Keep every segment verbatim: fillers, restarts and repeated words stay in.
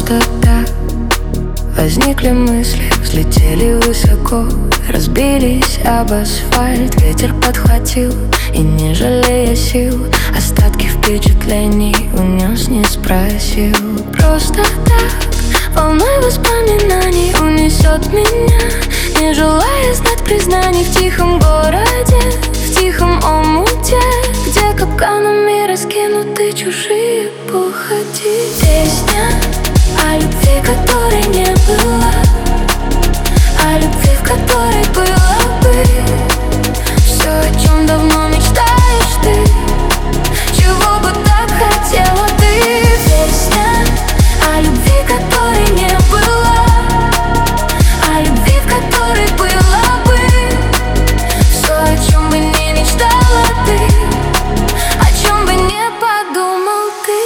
Просто так возникли мысли, взлетели высоко, разбились об асфальт. Ветер подхватил и, не жалея сил, остатки впечатлений унес, не спросил. Просто так волной воспоминаний унесет меня, не желая знать признаний в тихом городе, в тихом омуте, где капканами раскинуты чужие походи. Песня о любви, которой не было, о любви, в которой было бы все, о чем давно мечтаешь ты, чего бы так хотела ты. Песня о любви, которой не было, о любви, в которой было бы все, о чем бы не мечтала ты, о чем бы не подумал ты.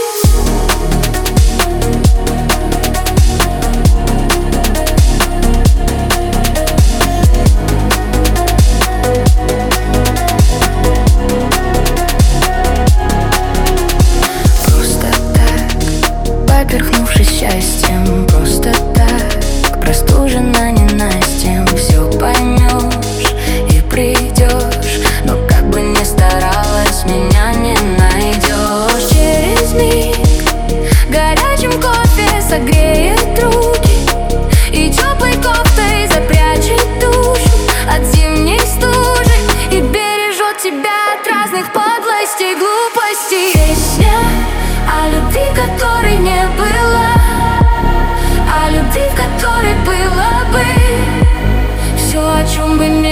Поперхнувшись счастьем, просто так, простужена ненастьем, все поймешь и придешь, но как бы ни старалась, меня не найдешь. Через миг горячим кофе согреет руки и теплой кофтой запрячет душу от зимней стужи и бережет тебя от разных подлостей и глупостей. Песня о любви, которой не было, о любви, в которой было бы все, о чем бы